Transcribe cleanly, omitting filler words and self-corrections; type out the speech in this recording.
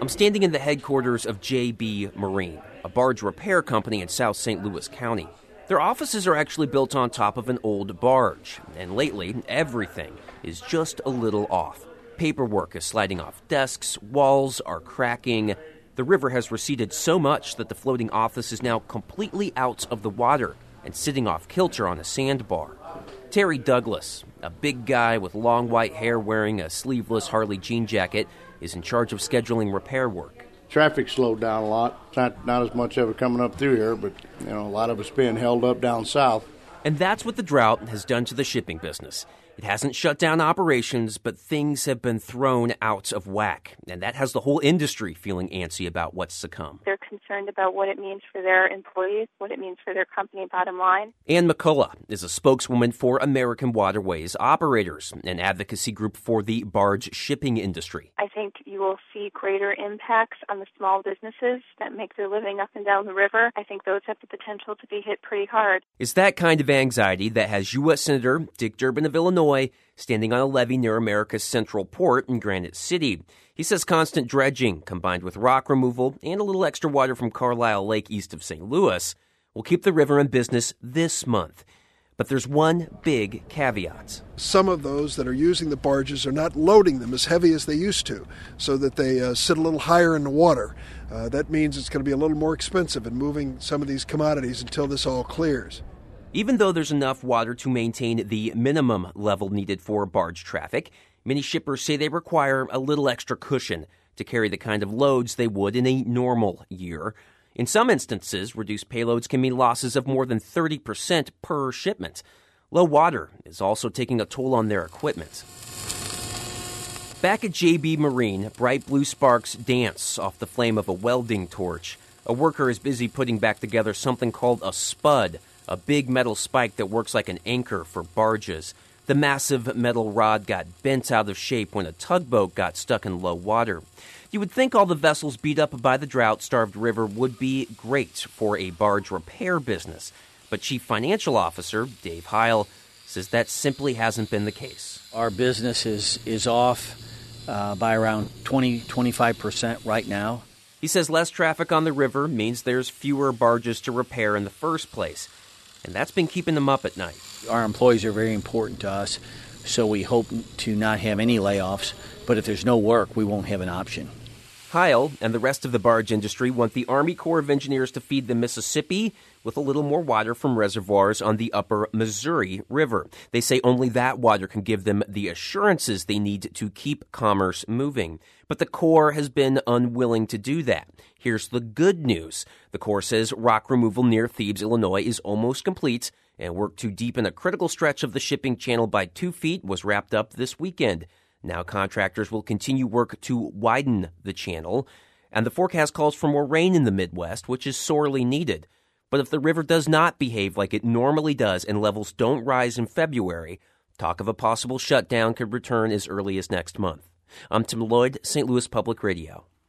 I'm standing in the headquarters of J.B. Marine, a barge repair company in South St. Louis County. Their offices are actually built on top of an old barge, and lately, everything is just a little off. Paperwork is sliding off desks, walls are cracking. The river has receded so much that the floating office is now completely out of the water and sitting off kilter on a sandbar. Terry Douglas, a big guy with long white hair wearing a sleeveless Harley jean jacket, is in charge of scheduling repair work. Traffic slowed down a lot. It's not as much of it coming up through here, but a lot of it's being held up down south. And that's what the drought has done to the shipping business. It hasn't shut down operations, but things have been thrown out of whack. And that has the whole industry feeling antsy about what's to come. They're concerned about what it means for their employees, what it means for their company bottom line. Ann McCullough is a spokeswoman for American Waterways Operators, an advocacy group for the barge shipping industry. I think you will see greater impacts on the small businesses that make their living up and down the river. I think those have the potential to be hit pretty hard. It's that kind of anxiety that has U.S. Senator Dick Durbin of Illinois standing on a levee near America's Central Port in Granite City. He says constant dredging, combined with rock removal and a little extra water from Carlisle Lake east of St. Louis, will keep the river in business this month. But there's one big caveat. Some of those that are using the barges are not loading them as heavy as they used to, so that they sit a little higher in the water. That means it's going to be a little more expensive in moving some of these commodities until this all clears. Even though there's enough water to maintain the minimum level needed for barge traffic, many shippers say they require a little extra cushion to carry the kind of loads they would in a normal year. In some instances, reduced payloads can mean losses of more than 30% per shipment. Low water is also taking a toll on their equipment. Back at J.B. Marine, bright blue sparks dance off the flame of a welding torch. A worker is busy putting back together something called a spud, a big metal spike that works like an anchor for barges. The massive metal rod got bent out of shape when a tugboat got stuck in low water. You would think all the vessels beat up by the drought-starved river would be great for a barge repair business. But Chief Financial Officer Dave Heil says that simply hasn't been the case. Our business is off by around 20-25% right now. He says less traffic on the river means there's fewer barges to repair in the first place. And that's been keeping them up at night. Our employees are very important to us, so we hope to not have any layoffs. But if there's no work, we won't have an option. Heil and the rest of the barge industry want the Army Corps of Engineers to feed the Mississippi with a little more water from reservoirs on the upper Missouri River. They say only that water can give them the assurances they need to keep commerce moving. But the Corps has been unwilling to do that. Here's the good news. The Corps says rock removal near Thebes, Illinois is almost complete, and work to deepen a critical stretch of the shipping channel by 2 feet was wrapped up this weekend. Now contractors will continue work to widen the channel, and the forecast calls for more rain in the Midwest, which is sorely needed. But if the river does not behave like it normally does and levels don't rise in February, talk of a possible shutdown could return as early as next month. I'm Tim Lloyd, St. Louis Public Radio.